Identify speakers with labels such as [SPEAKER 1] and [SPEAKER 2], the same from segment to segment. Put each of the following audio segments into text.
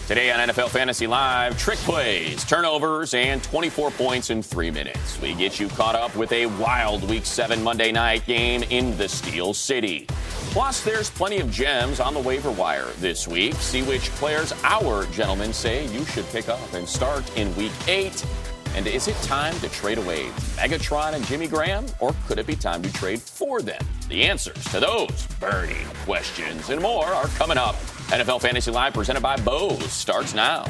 [SPEAKER 1] Today on NFL Fantasy Live, trick plays, turnovers, and 24 points in 3 minutes. We get you caught up with a wild Week 7 Monday night game in the Steel City. Plus, there's plenty of gems on the waiver wire this week. See which players our gentlemen say you should pick up and start in Week 8. And is it time to trade away Megatron and Jimmy Graham, or could it be time to trade for them? The answers to those burning questions and more are coming up. NFL Fantasy Live, presented by Bose, starts now.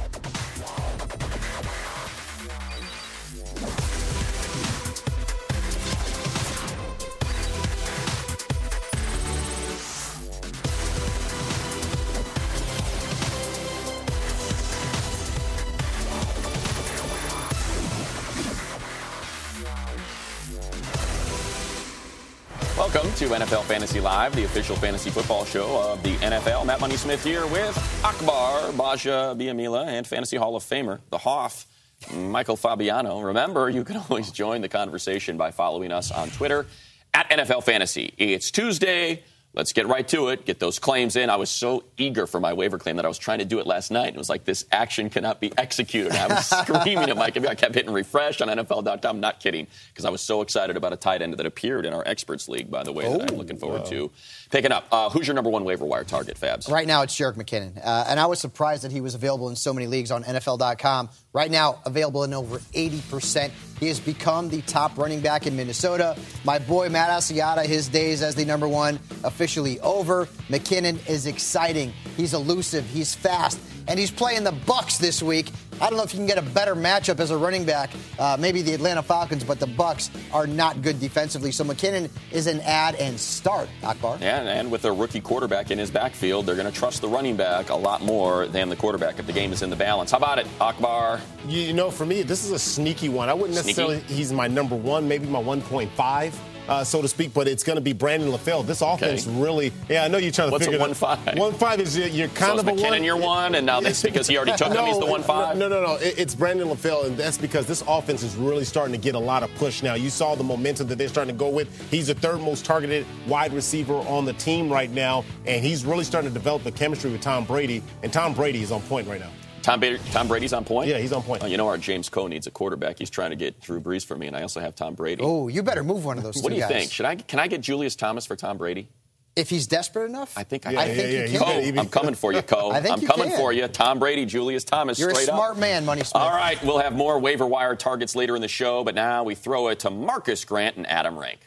[SPEAKER 1] Welcome to NFL Fantasy Live, the official fantasy football show of the NFL. Matt Money Smith here with Akbar Baja Biamila and Fantasy Hall of Famer, the Hoff, Michael Fabiano. Remember, you can always join the conversation by following us on Twitter at NFL Fantasy. It's Tuesday. Let's get right to it. Get those claims in. I was so eager for my waiver claim that I was trying to do it last night. It was like, this action cannot be executed. I was screaming at my computer. I kept hitting refresh on NFL.com. Not kidding, because I was so excited about a tight end that appeared in our Experts League, by the way, that I'm looking forward to picking up. Who's your number one waiver wire target, Fabs?
[SPEAKER 2] Right now, it's Jerick McKinnon. And I was surprised that he was available in so many leagues on NFL.com. Right now, available in over 80%. He has become the top running back in Minnesota. My boy Matt Asiata, his days as the number one officially over. McKinnon is exciting. He's elusive. He's fast. And he's playing the Bucs this week. I don't know if you can get a better matchup as a running back. Maybe the Atlanta Falcons, but the Bucs are not good defensively. So McKinnon is an add and start, Akbar.
[SPEAKER 1] Yeah, and with a rookie quarterback in his backfield, they're going to trust the running back a lot more than the quarterback if the game is in the balance. How about it, Akbar?
[SPEAKER 3] You know, for me, this is a sneaky one. I wouldn't necessarily, he's my number one, maybe my 1.5. So to speak, but it's going to be Brandon LaFell. This offense really, I know you're trying to figure it out.
[SPEAKER 1] What's a 1.5?
[SPEAKER 3] 1.5 is you're kind of a
[SPEAKER 1] McKinnon, you're one, and now that's because he already took him, he's the 1.5?
[SPEAKER 3] No. It's Brandon LaFell, and that's because this offense is really starting to get a lot of push now. You saw the momentum that they're starting to go with. He's the third most targeted wide receiver on the team right now, and he's really starting to develop a chemistry with Tom Brady, and Tom Brady is on point right now.
[SPEAKER 1] Tom Brady's on point?
[SPEAKER 3] Yeah, he's on point.
[SPEAKER 1] You know, our James Coe needs a quarterback. He's trying to get Drew Brees for me, and I also have Tom Brady.
[SPEAKER 2] Oh, you better move one of those two guys.
[SPEAKER 1] What do you think? Can I get Julius Thomas for Tom Brady?
[SPEAKER 2] If he's desperate enough?
[SPEAKER 1] I think
[SPEAKER 2] you can.
[SPEAKER 1] I'm coming for you, Coe. I'm coming for you. Tom Brady, Julius Thomas,
[SPEAKER 2] You're
[SPEAKER 1] straight up.
[SPEAKER 2] You're a smart man, Money Smith.
[SPEAKER 1] All right, we'll have more waiver wire targets later in the show, but now we throw it to Marcus Grant and Adam Rank.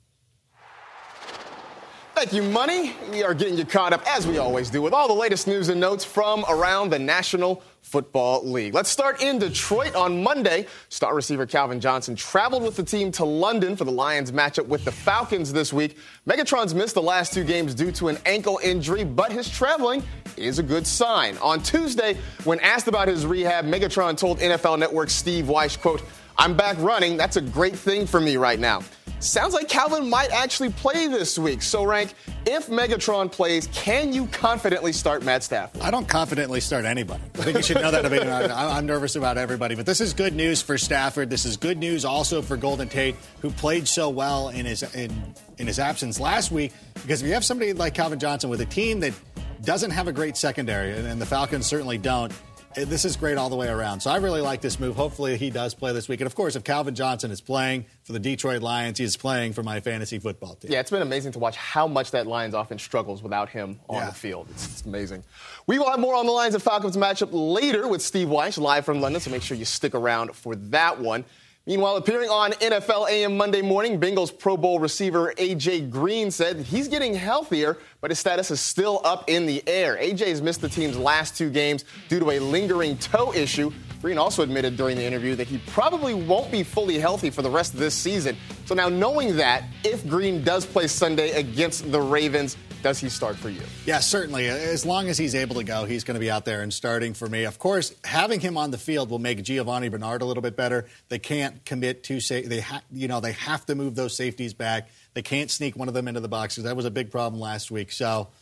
[SPEAKER 4] Thank you, Money. We are getting you caught up, as we always do, with all the latest news and notes from around the National Football League. Let's start in Detroit on Monday. Star receiver Calvin Johnson traveled with the team to London for the Lions matchup with the Falcons this week. Megatron's missed the last two games due to an ankle injury, but his traveling is a good sign. On Tuesday, when asked about his rehab, Megatron told NFL Network Steve Weish, quote, "I'm back running. That's a great thing for me right now." Sounds like Calvin might actually play this week. So, Rank, if Megatron plays, can you confidently start Matt Stafford?
[SPEAKER 5] I don't confidently start anybody. I think you should know that. I'm nervous about everybody. But this is good news for Stafford. This is good news also for Golden Tate, who played so well in his absence last week. Because if you have somebody like Calvin Johnson with a team that doesn't have a great secondary, and the Falcons certainly don't, this is great all the way around. So I really like this move. Hopefully he does play this week. And, of course, if Calvin Johnson is playing for the Detroit Lions, he is playing for my fantasy football team.
[SPEAKER 4] Yeah, it's been amazing to watch how much that Lions offense struggles without him on the field. It's amazing. We will have more on the Lions and Falcons matchup later with Steve Weish live from London, so make sure you stick around for that one. Meanwhile, appearing on NFL AM Monday morning, Bengals Pro Bowl receiver A.J. Green said he's getting healthier, but his status is still up in the air. A.J. has missed the team's last two games due to a lingering toe issue. Green also admitted during the interview that he probably won't be fully healthy for the rest of this season. So now knowing that, if Green does play Sunday against the Ravens, does he start for you?
[SPEAKER 5] Yeah, certainly. As long as he's able to go, he's going to be out there and starting for me. Of course, having him on the field will make Giovanni Bernard a little bit better. They can't commit to they have to move those safeties back. They can't sneak one of them into the box because that was a big problem last week. So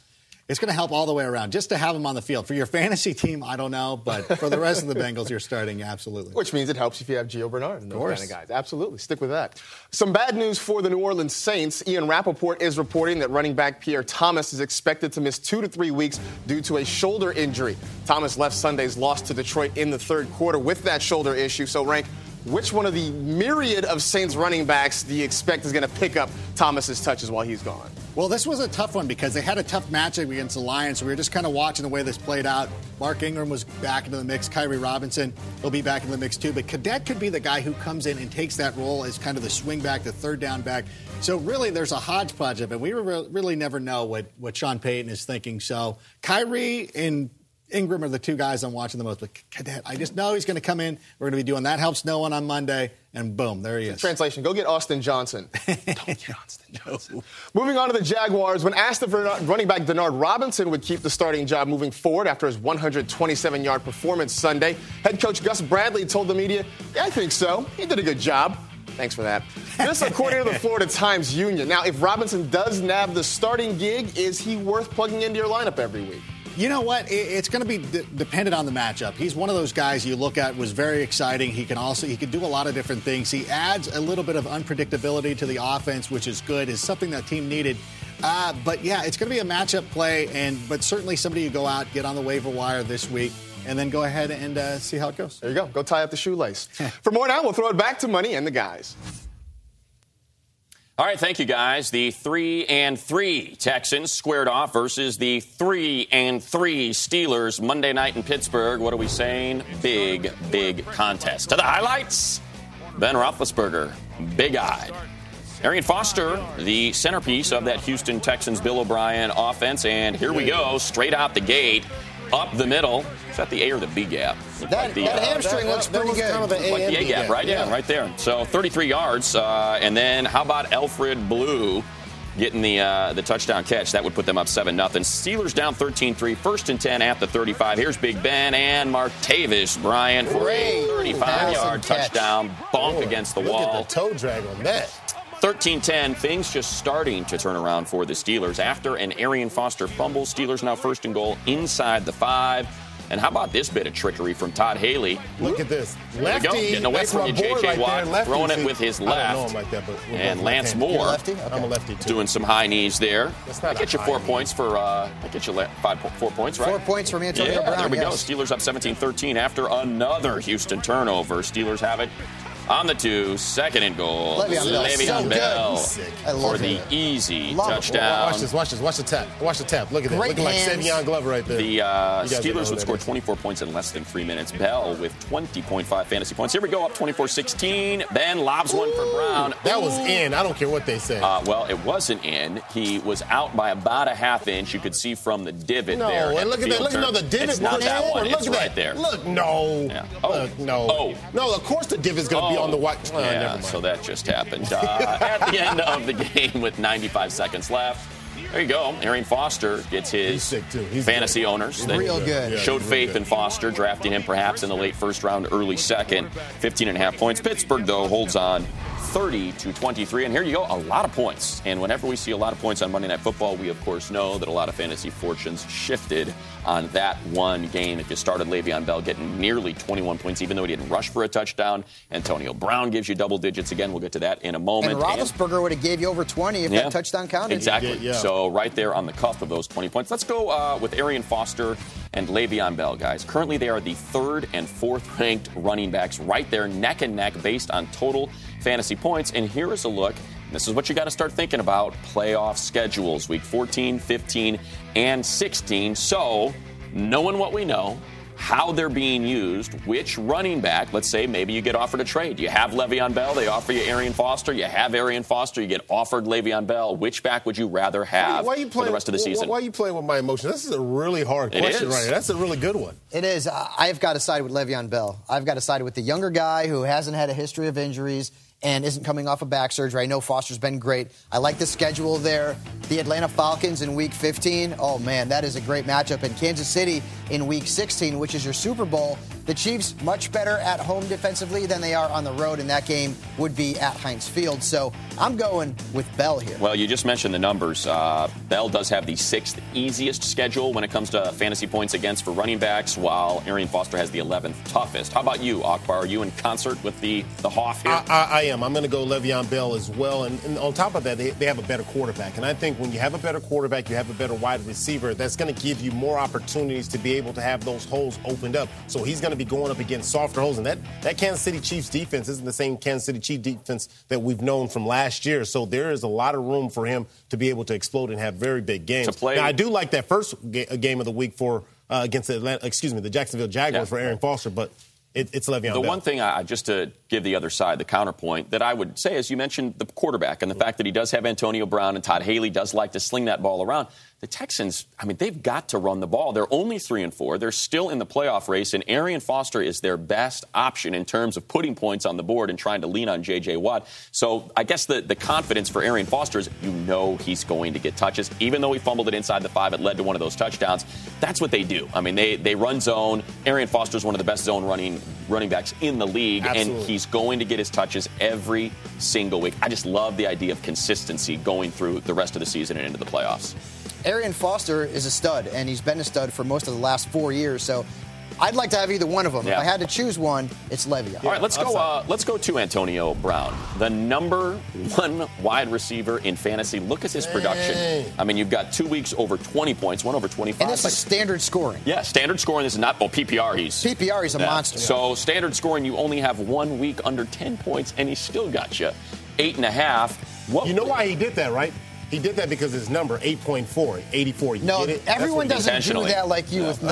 [SPEAKER 5] it's going to help all the way around just to have him on the field. For your fantasy team, I don't know, but for the rest of the Bengals, you're starting absolutely.
[SPEAKER 4] Which means it helps if you have Gio Bernard and those kind of guys. Absolutely. Stick with that. Some bad news for the New Orleans Saints. Ian Rappaport is reporting that running back Pierre Thomas is expected to miss 2 to 3 weeks due to a shoulder injury. Thomas left Sunday's loss to Detroit in the third quarter with that shoulder issue. So, Rank, which one of the myriad of Saints running backs do you expect is going to pick up Thomas's touches while he's gone?
[SPEAKER 5] Well, this was a tough one because they had a tough matchup against the Lions. So we were just kind of watching the way this played out. Mark Ingram was back into the mix. Kyrie Robinson will be back in the mix too. But Cadet could be the guy who comes in and takes that role as kind of the swing back, the third down back. So really there's a hodgepodge of it. We really never know what Sean Payton is thinking. So Kyrie and Ingram are the two guys I'm watching the most. But Cadet, I just know he's going to come in. We're going to be doing that. Helps no one on Monday. And boom, there he is.
[SPEAKER 4] Translation, go get Austin Johnson. Don't get Austin Johnson. No. Moving on to the Jaguars. When asked if running back Denard Robinson would keep the starting job moving forward after his 127-yard performance Sunday, head coach Gus Bradley told the media, "Yeah, I think so. He did a good job." Thanks for that. This according to the Florida Times-Union. Now, if Robinson does nab the starting gig, is he worth plugging into your lineup every week?
[SPEAKER 5] You know what? It's going to be dependent on the matchup. He's one of those guys you look at was very exciting. He can do a lot of different things. He adds a little bit of unpredictability to the offense, which is good. Is something that team needed. But yeah, it's going to be a matchup play, but certainly somebody you go out, get on the waiver wire this week, and then go ahead and see how it goes.
[SPEAKER 4] There you go. Go tie up the shoelace. For more now, we'll throw it back to Money and the guys.
[SPEAKER 1] All right, thank you, guys. The 3-3 Texans squared off versus the 3-3 Steelers Monday night in Pittsburgh. What are we saying? Big, big contest. To the highlights, Ben Roethlisberger, big-eyed. Arian Foster, the centerpiece of that Houston Texans Bill O'Brien offense. And here we go, straight out the gate, up the middle. Is that the A or the B gap?
[SPEAKER 2] That hamstring looks pretty good.
[SPEAKER 3] Kind of the
[SPEAKER 1] like the A gap, right? Yeah, right there. So 33 yards. And then how about Alfred Blue getting the touchdown catch? That would put them up 7-0. Steelers down 13-3, 1st and 10 at the 35. Here's Big Ben and Martavis Bryant for a 35-yard touchdown bonk against the wall.
[SPEAKER 3] Look at the toe drag on that.
[SPEAKER 1] 13-10, things just starting to turn around for the Steelers. After an Arian Foster fumble, Steelers now 1st and goal inside the 5. And how about this bit of trickery from Todd Haley?
[SPEAKER 3] Look at this.
[SPEAKER 1] Lefty. There we go. Getting away from you, J.J. Watt. Throwing it with his left.
[SPEAKER 3] I don't know him like that, but
[SPEAKER 1] and Lance Moore.
[SPEAKER 2] Okay.
[SPEAKER 3] I'm a lefty, too.
[SPEAKER 1] Doing some high knees there.
[SPEAKER 3] I
[SPEAKER 1] get you 4 points for, I get you 4 points, right?
[SPEAKER 2] 4 points from Antonio Brown.
[SPEAKER 1] There we go.
[SPEAKER 2] Yes.
[SPEAKER 1] Steelers up 17-13 after another Houston turnover. Steelers have it on the 2, 2nd and goal. Le'Veon Bell for the easy touchdown.
[SPEAKER 3] Watch this. Watch the tap. Look at that. Looking like Savion Glover right there.
[SPEAKER 1] The Steelers would score 24 points in less than 3 minutes. Bell with 20.5 fantasy points. Here we go, up 24-16. Ben lobs one for Brown.
[SPEAKER 3] That was in. I don't care what they say.
[SPEAKER 1] Well, it wasn't in. He was out by about a half inch. You could see from the divot there.
[SPEAKER 3] No, look at that. Look at the divot.
[SPEAKER 1] It's not that one. It's right there.
[SPEAKER 3] Look, no.
[SPEAKER 1] Yeah.
[SPEAKER 3] No, of course the divot's going to be on the white.
[SPEAKER 1] Yeah, so that just happened. At the end of the game with 95 seconds left. There you go. Arian Foster gets his fantasy owners.
[SPEAKER 2] Real good.
[SPEAKER 1] Showed faith in Foster, drafting him perhaps in the late first round, early second. 15.5 points. Pittsburgh, though, holds on 30-23. And here you go, a lot of points. And whenever we see a lot of points on Monday Night Football, we, of course, know that a lot of fantasy fortunes shifted on that one game. If you started Le'Veon Bell getting nearly 21 points, even though he didn't rush for a touchdown. Antonio Brown gives you double digits again. We'll get to that in a moment.
[SPEAKER 2] And Roethlisberger would have gave you over 20 if that touchdown counted.
[SPEAKER 1] Exactly. Yeah. So right there on the cuff of those 20 points. Let's go with Arian Foster and Le'Veon Bell, guys. Currently, they are the 3rd and 4th ranked running backs right there, neck and neck, based on total fantasy points. And here is a look. This is what you got to start thinking about. Playoff schedules, week 14, 15, and 16. So, knowing what we know, how they're being used, which running back, let's say maybe you get offered a trade. You have Le'Veon Bell, they offer you Arian Foster. You have Arian Foster, you get offered Le'Veon Bell. Which back would you rather have for the rest of the season?
[SPEAKER 3] Why are you playing with my emotions? This is a really hard question right here. That's a really good one.
[SPEAKER 2] It is. I've got to side with Le'Veon Bell. I've got to side with the younger guy who hasn't had a history of injuries. and isn't coming off a back surgery. I know Foster's been great. I like the schedule there. The Atlanta Falcons in Week 15. Oh, man, that is a great matchup. And Kansas City in Week 16, which is your Super Bowl. The Chiefs much better at home defensively than they are on the road, and that game would be at Heinz Field. So I'm going with Bell here.
[SPEAKER 1] Well, you just mentioned the numbers. Bell does have the 6th easiest schedule when it comes to fantasy points against for running backs, while Arian Foster has the 11th toughest. How about you, Akbar? Are you in concert with the Hoff here?
[SPEAKER 3] I am. I'm going to go Le'Veon Bell as well. And on top of that, they have a better quarterback. And I think when you have a better quarterback, you have a better wide receiver, that's going to give you more opportunities to be able to have those holes opened up. So he's going to be going up against softer holes. And that Kansas City Chiefs defense isn't the same Kansas City Chiefs defense that we've known from last year. So there is a lot of room for him to be able to explode and have very big games. Now, I do like that first game of the week for against the Jacksonville Jaguars for Arian Foster, but it's Le'Veon Bell.
[SPEAKER 1] The one thing, just to give the other side the counterpoint, that I would say is you mentioned the quarterback and the fact that he does have Antonio Brown and Todd Haley does like to sling that ball around. The Texans, they've got to run the ball. They're only 3-4. They're still in the playoff race, and Arian Foster is their best option in terms of putting points on the board and trying to lean on J.J. Watt. So I guess the confidence for Arian Foster is he's going to get touches. Even though he fumbled it inside the 5, it led to one of those touchdowns. That's what they do. They run zone. Arian Foster is one of the best zone running backs in the league,
[SPEAKER 3] Absolutely.
[SPEAKER 1] And he's going to get his touches every single week. I just love the idea of consistency going through the rest of the season and into the playoffs.
[SPEAKER 2] Arian Foster is a stud, and he's been a stud for most of the last 4 years. So I'd like to have either one of them.
[SPEAKER 1] Yeah.
[SPEAKER 2] If I had to choose one, it's Le'Veon.
[SPEAKER 1] All right, let's go to Antonio Brown, the number 1 wide receiver in fantasy. Look at his production. You've got 2 weeks over 20 points, one over 25.
[SPEAKER 2] And this is standard scoring.
[SPEAKER 1] Yeah, standard scoring. This is not PPR.
[SPEAKER 2] He's a monster.
[SPEAKER 1] So standard scoring, you only have 1 week under 10 points, and he still got you 8.5.
[SPEAKER 3] You know why he did that, right? He did that because his number, 8.4, 84.
[SPEAKER 2] No, everyone doesn't do that like you with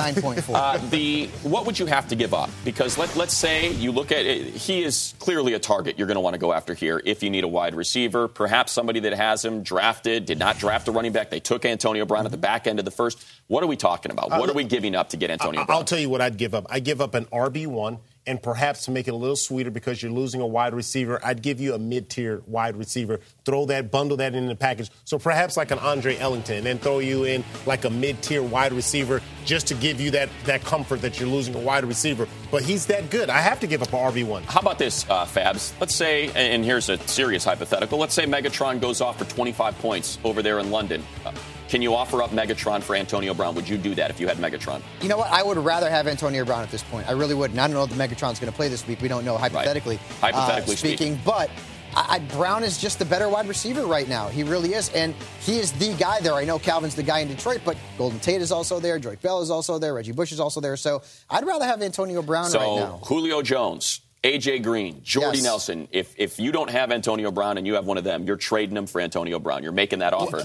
[SPEAKER 2] 9.4.
[SPEAKER 1] What would you have to give up? Because let's say you look at it, he is clearly a target you're going to want to go after here if you need a wide receiver. Perhaps somebody that has him drafted, did not draft a running back. They took Antonio Brown at the back end of the first. What are we talking about? What are we giving up to get Antonio Brown?
[SPEAKER 3] I'll tell you what I'd give up. I'd give up an RB1. And perhaps to make it a little sweeter because you're losing a wide receiver, I'd give you a mid-tier wide receiver. Bundle that in the package. So perhaps like an Andre Ellington, and then throw you in like a mid-tier wide receiver just to give you that comfort that you're losing a wide receiver. But he's that good. I have to give up an RB1.
[SPEAKER 1] How about this, Fabs? Let's say, and here's a serious hypothetical, let's say Megatron goes off for 25 points over there in London. Can you offer up Megatron for Antonio Brown? Would you do that if you had Megatron?
[SPEAKER 2] You know what? I would rather have Antonio Brown at this point. I really would. And I don't know if Megatron's going to play this week. We don't know, hypothetically.
[SPEAKER 1] Right. Hypothetically
[SPEAKER 2] speaking. But Brown is just the better wide receiver right now. He really is. And he is the guy there. I know Calvin's the guy in Detroit, but Golden Tate is also there. Drake Bell is also there. Reggie Bush is also there. So I'd rather have Antonio Brown right now.
[SPEAKER 1] So Julio Jones, A.J. Green, Jordy Nelson. If you don't have Antonio Brown and you have one of them, you're trading him for Antonio Brown. You're making that offer.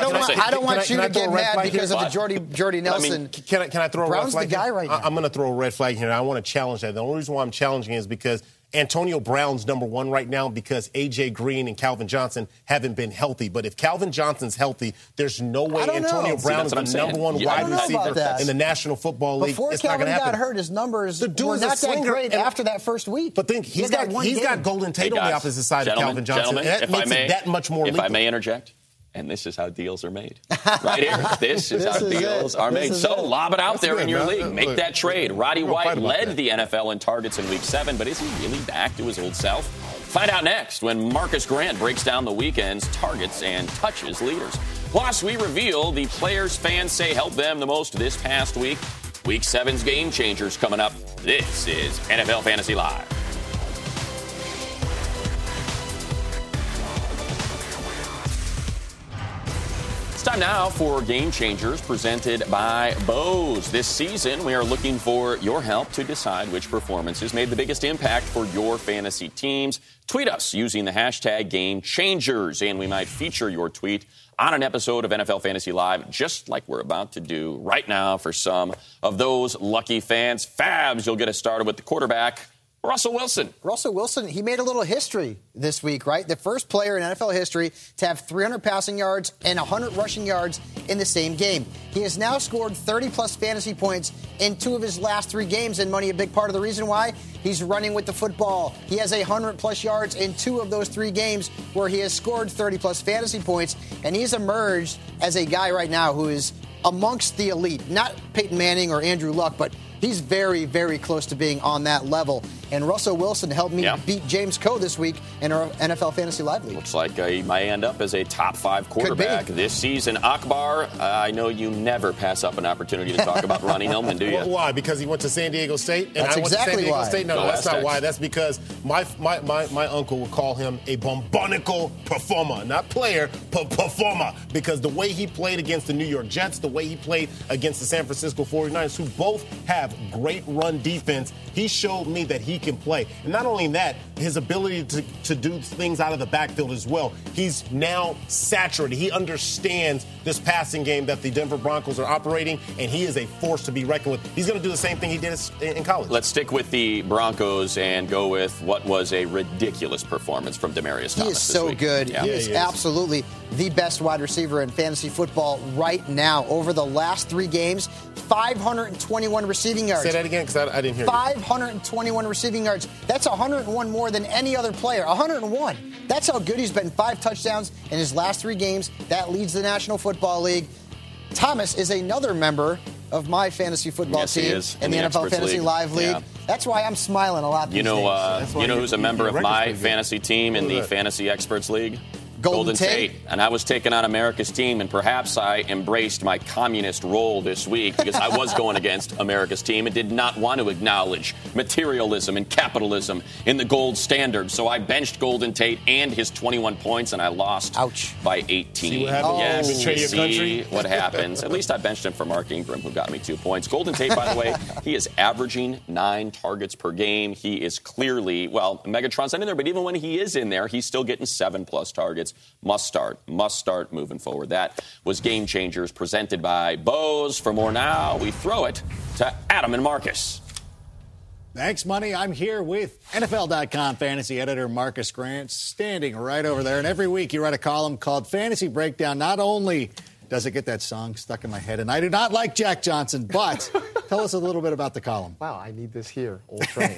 [SPEAKER 2] I don't want you to get mad because of the Jordy Nelson.
[SPEAKER 3] Can I throw a red flag?
[SPEAKER 2] Brown's the guy right now.
[SPEAKER 3] I'm going to throw a red flag here. I want to challenge that. The only reason why I'm challenging is because Antonio Brown's number 1 right now because A.J. Green and Calvin Johnson haven't been healthy. But if Calvin Johnson's healthy, there's no way Antonio Brown is the number 1 wide receiver in the National Football League.
[SPEAKER 2] Before Calvin got hurt, his numbers were not that great after that first week.
[SPEAKER 3] But think he's got Golden Tate on the opposite side of Calvin Johnson. And that makes it that much more lethal.
[SPEAKER 1] If I may interject. And this is how deals are made. Right here. This is how deals are made. So lob it out there in your league. Make that trade. Roddy White led the NFL in targets in Week 7, but is he really back to his old self? Find out next when Marcus Grant breaks down the weekend's targets and touches leaders. Plus, we reveal the players fans say helped them the most this past week. Week 7's game changers coming up. This is NFL Fantasy Live. It's time now for Game Changers presented by Bose. This season, we are looking for your help to decide which performances made the biggest impact for your fantasy teams. Tweet us using the hashtag Game Changers, and we might feature your tweet on an episode of NFL Fantasy Live, just like we're about to do right now for some of those lucky fans. Fabs, you'll get us started with the quarterback. Russell Wilson.
[SPEAKER 2] Russell Wilson, he made a little history this week, right? The first player in NFL history to have 300 passing yards and 100 rushing yards in the same game. He has now scored 30-plus fantasy points in 2 of his last 3 games, and Money, a big part of the reason why, he's running with the football. He has 100-plus yards in 2 of those 3 games where he has scored 30-plus fantasy points, and he's emerged as a guy right now who is amongst the elite. Not Peyton Manning or Andrew Luck, but he's very, very close to being on that level. And Russell Wilson helped me beat James Coe this week in our NFL Fantasy Live League.
[SPEAKER 1] Looks like he might end up as a top 5 quarterback this season. Akbar, I know you never pass up an opportunity to talk about Ronnie Hillman, do you?
[SPEAKER 3] Well, why? Because he went to San Diego State? And
[SPEAKER 2] that's
[SPEAKER 3] I went
[SPEAKER 2] exactly
[SPEAKER 3] to San Diego
[SPEAKER 2] why.
[SPEAKER 3] State? No, that's not why. That's because my uncle would call him a bombonical performer. Not player, but performer. Because the way he played against the New York Jets, the way he played against the San Francisco 49ers, who both have great run defense, he showed me that he can play. And not only that, his ability to do things out of the backfield as well. He's now saturated. He understands this passing game that the Denver Broncos are operating, and he is a force to be reckoned with. He's going to do the same thing he did in college.
[SPEAKER 1] Let's stick with the Broncos and go with what was a ridiculous performance from Demaryius Thomas
[SPEAKER 2] He is so good.
[SPEAKER 1] Yeah.
[SPEAKER 2] He is absolutely the best wide receiver in fantasy football right now. Over the last 3 games, 521 receiving yards.
[SPEAKER 3] Say that again, because I didn't hear
[SPEAKER 2] 521 receiving yards. That's 101 more than any other player. 101. That's how good he's been. 5 touchdowns in his last 3 games. That leads the National Football League. Thomas is another member of my fantasy football team in the NFL Fantasy Live League. Yeah. That's why I'm smiling a lot these days.
[SPEAKER 1] You know who's a member of my fantasy team in the Fantasy Experts League? Golden Tate. And I was taking on America's team, and perhaps I embraced my communist role this week because I was going against America's team and did not want to acknowledge materialism and capitalism in the gold standard. So I benched Golden Tate and his 21 points, and I lost by 18.
[SPEAKER 3] See what happens?
[SPEAKER 1] Yes,
[SPEAKER 3] Betray your country?
[SPEAKER 1] what happens. At least I benched him for Mark Ingram, who got me 2 points. Golden Tate, by the way, he is averaging 9 targets per game. He is clearly, Megatron's not in there, but even when he is in there, he's still getting 7+ targets. Must start moving forward. That was Game Changers presented by Bose. For more now, we throw it to Adam and Marcus.
[SPEAKER 5] Thanks, Money. I'm here with NFL.com fantasy editor Marcus Grant, standing right over there. And every week you write a column called Fantasy Breakdown. Not only does it get that song stuck in my head, and I do not like Jack Johnson, but tell us a little bit about the column.
[SPEAKER 4] Wow, I need this here, old train.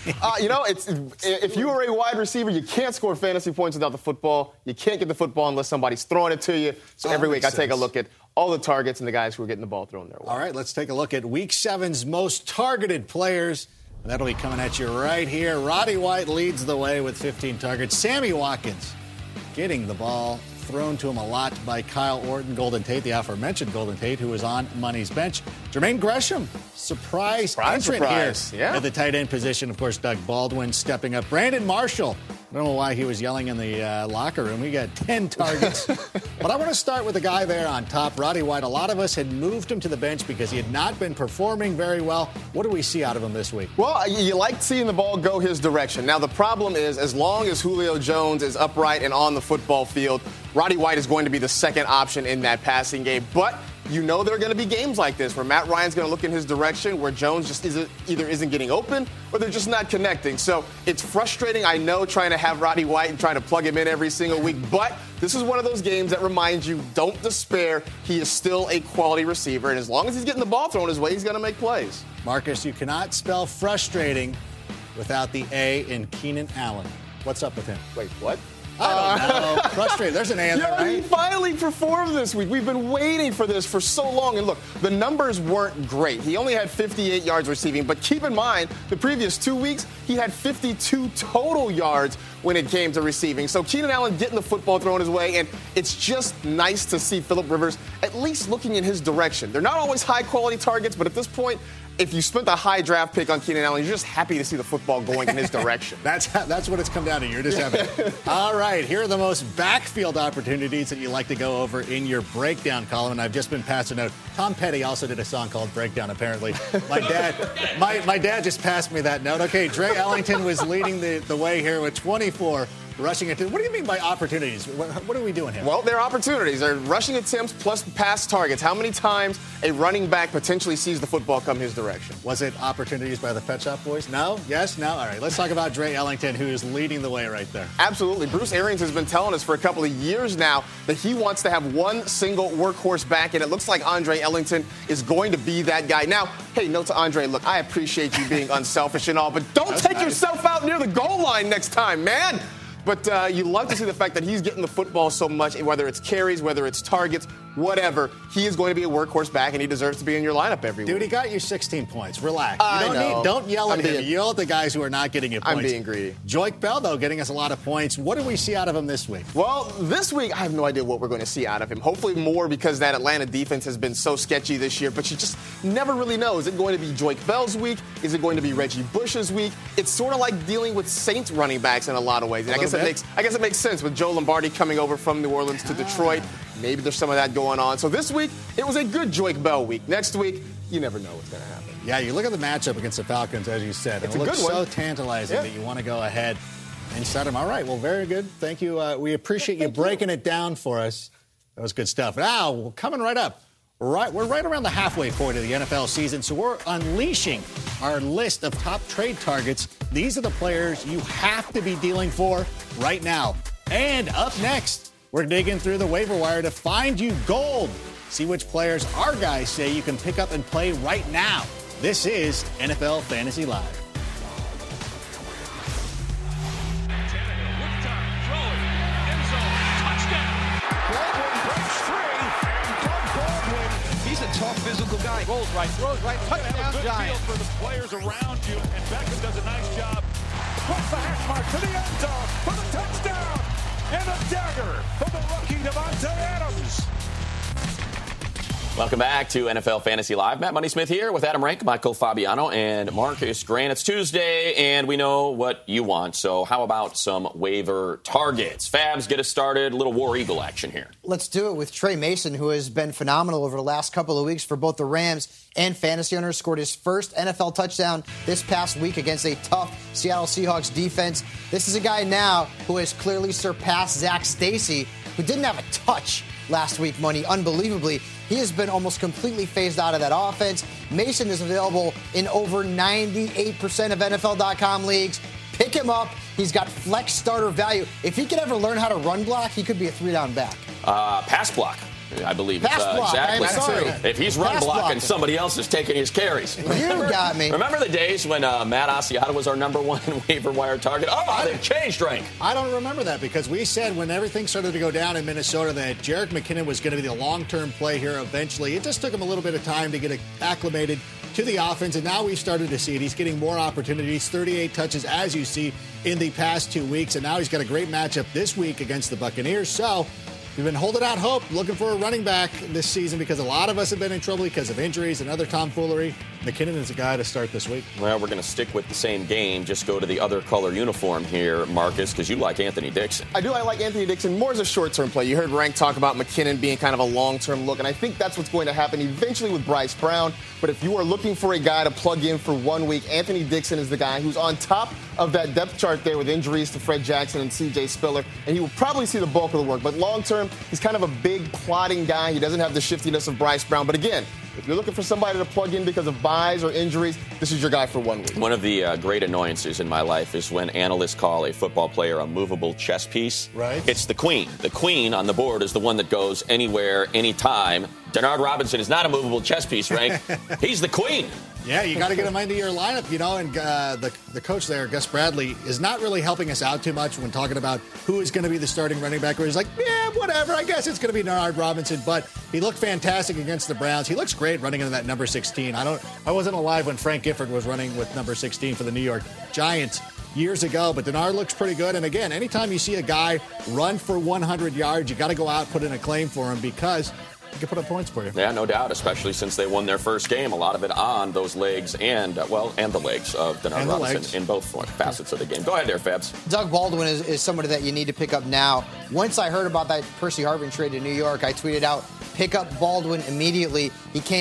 [SPEAKER 4] If you are a wide receiver, you can't score fantasy points without the football. You can't get the football unless somebody's throwing it to you. So every week I take a look at all the targets and the guys who are getting the ball thrown their way.
[SPEAKER 5] All right, let's take a look at Week 7's most targeted players. And that'll be coming at you right here. Roddy White leads the way with 15 targets. Sammy Watkins getting the ball thrown to him a lot by Kyle Orton. Golden Tate, the aforementioned Golden Tate, who was on Money's bench. Jermaine Gresham, surprise entrant here at the tight end position. Of course, Doug Baldwin stepping up. Brandon Marshall, I don't know why he was yelling in the locker room. He got 10 targets. But I want to start with the guy there on top, Roddy White. A lot of us had moved him to the bench because he had not been performing very well. What do we see out of him this week?
[SPEAKER 4] Well, you like seeing the ball go his direction. Now, the problem is, as long as Julio Jones is upright and on the football field, Roddy White is going to be the second option in that passing game. But you know there are going to be games like this where Matt Ryan's going to look in his direction, where Jones just either isn't getting open or they're just not connecting. So it's frustrating, I know, trying to have Roddy White and trying to plug him in every single week. But this is one of those games that reminds you, don't despair. He is still a quality receiver. And as long as he's getting the ball thrown his way, he's going to make plays.
[SPEAKER 5] Marcus, you cannot spell frustrating without the A in Keenan Allen. What's up with him?
[SPEAKER 4] Wait, what?
[SPEAKER 5] I don't know. Frustrated. There's an A in there, right?
[SPEAKER 4] He finally performed this week. We've been waiting for this for so long. And look, the numbers weren't great. He only had 58 yards receiving. But keep in mind, the previous 2 weeks, he had 52 total yards when it came to receiving. So Keenan Allen getting the football thrown his way. And it's just nice to see Phillip Rivers at least looking in his direction. They're not always high-quality targets, but at this point, if you spent a high draft pick on Keenan Allen, you're just happy to see the football going in his direction.
[SPEAKER 5] That's what it's come down to. You're just happy. All right, here are the most backfield opportunities that you like to go over in your breakdown column. And I've just been passed a note. Tom Petty also did a song called Breakdown, apparently. My dad just passed me that note. Okay, Dre Ellington was leading the way here with 24 rushing attempts. What do you mean by opportunities? What are we doing here?
[SPEAKER 4] Well, there are opportunities. There are rushing attempts plus pass targets. How many times a running back potentially sees the football come his direction?
[SPEAKER 5] Was it opportunities by the Pet Shop Boys? No? Yes? No? All right. Let's talk about Dre Ellington, who is leading the way right there.
[SPEAKER 4] Absolutely. Bruce Arians has been telling us for a couple of years now that he wants to have one single workhorse back, and it looks like Andre Ellington is going to be that guy. Now, hey, note to Andre, look, I appreciate you being unselfish and all, but don't take yourself out near the goal line next time, man. But you love to see the fact that he's getting the football so much, whether it's carries, whether it's targets, whatever. He is going to be a workhorse back, and he deserves to be in your lineup every week.
[SPEAKER 5] Dude, he got you 16 points. Relax. Don't yell at him. You yell at the guys who are not getting you points.
[SPEAKER 4] I'm being greedy.
[SPEAKER 5] Joique Bell, though, getting us a lot of points. What do we see out of him this week?
[SPEAKER 4] Well, this week, I have no idea what we're going to see out of him. Hopefully more because that Atlanta defense has been so sketchy this year, but you just never really know. Is it going to be Joique Bell's week? Is it going to be Reggie Bush's week? It's sort of like dealing with Saints running backs in a lot of ways. And I guess it makes sense with Joe Lombardi coming over from New Orleans to Detroit. Maybe there's some of that going on. So this week, it was a good Joique Bell week. Next week, you never know what's going to happen.
[SPEAKER 5] Yeah, you look at the matchup against the Falcons, as you said.
[SPEAKER 4] It's
[SPEAKER 5] and it looks so
[SPEAKER 4] one.
[SPEAKER 5] tantalizing that you want to go ahead and set him. All right, well, very good. Thank you. We appreciate you breaking it down for us. That was good stuff. Now, coming right up. We're right around the halfway point of the NFL season, so we're unleashing our list of top trade targets. These are the players you have to be dealing for right now. And up next, we're digging through the waiver wire to find you gold. See which players our guys say you can pick up and play right now. This is NFL Fantasy Live.
[SPEAKER 6] Tough physical guy. Rolls right, throws right, touchdown Giants.
[SPEAKER 7] For the players around you, and Beckham does a nice job. Across the hash mark to the end zone for the touchdown. And a dagger for the rookie Davante Adams.
[SPEAKER 1] Welcome back to NFL Fantasy Live. Matt Money Smith here with Adam Rank, Michael Fabiano, and Marcus Grant. It's Tuesday, and we know what you want. So how about some waiver targets? Fabs, get us started. A little War Eagle action here.
[SPEAKER 2] Let's do it with Trey Mason, who has been phenomenal over the last couple of weeks for both the Rams and fantasy owners. Scored his first NFL touchdown this past week against a tough Seattle Seahawks defense. This is a guy now who has clearly surpassed Zach Stacy, who didn't have a touch last week, Money. Unbelievably, he has been almost completely phased out of that offense. Mason is available in over 98% of NFL.com leagues. Pick him up. He's got flex starter value. If he could ever learn how to run block, he could be a 3-down back.
[SPEAKER 1] Pass block. I believe
[SPEAKER 2] Pass block.
[SPEAKER 1] exactly.
[SPEAKER 2] I'm sorry.
[SPEAKER 1] If he's run
[SPEAKER 2] Pass
[SPEAKER 1] blocking,
[SPEAKER 2] blocking.
[SPEAKER 1] somebody else is taking his carries.
[SPEAKER 2] You got me.
[SPEAKER 1] Remember the days when Matt Asiata was our number one waiver wire target? Oh, they've changed, Rank.
[SPEAKER 5] I don't remember that because we said when everything started to go down in Minnesota that Jerick McKinnon was going to be the long-term play here eventually. It just took him a little bit of time to get acclimated to the offense, and now we've started to see it. He's getting more opportunities, 38 touches, as you see, in the past 2 weeks, and now he's got a great matchup this week against the Buccaneers. So we've been holding out hope, looking for a running back this season because a lot of us have been in trouble because of injuries and other tomfoolery. McKinnon is a guy to start this week.
[SPEAKER 1] Well, we're going to stick with the same game. Just go to the other color uniform here, Marcus, because you like Anthony Dixon.
[SPEAKER 4] I do. I like Anthony Dixon more as a short-term play. You heard Rank talk about McKinnon being kind of a long-term look, and I think that's what's going to happen eventually with Bryce Brown. But if you are looking for a guy to plug in for 1 week, Anthony Dixon is the guy who's on top of that depth chart there with injuries to Fred Jackson and C.J. Spiller, and he will probably see the bulk of the work. But long-term, he's kind of a big, plotting guy. He doesn't have the shiftiness of Bryce Brown. But again, if you're looking for somebody to plug in because of buys or injuries, this is your guy for 1 week.
[SPEAKER 1] One of the great annoyances in my life is when analysts call a football player a movable chess piece.
[SPEAKER 5] Right.
[SPEAKER 1] It's the queen. The queen on the board is the one that goes anywhere, anytime. Denard Robinson is not a movable chess piece, Rank. He's the queen.
[SPEAKER 5] Yeah, you got to get him into your lineup, you know, and the coach there, Gus Bradley, is not really helping us out too much when talking about who is going to be the starting running back, where he's like, yeah, whatever, I guess it's going to be Denard Robinson, but he looked fantastic against the Browns. He looks great running into that number 16. I wasn't alive when Frank Gifford was running with number 16 for the New York Giants years ago, but Denard looks pretty good. And again, anytime you see a guy run for 100 yards, you got to go out, put in a claim for him because he can put up points for you.
[SPEAKER 1] Yeah, no doubt, especially since they won their first game. A lot of it on those legs and the legs of Denard Robinson in both facets of the game. Go ahead there, Fabs.
[SPEAKER 2] Doug Baldwin is somebody that you need to pick up now. Once I heard about that Percy Harvin trade to New York, I tweeted out, pick up Baldwin immediately. He came in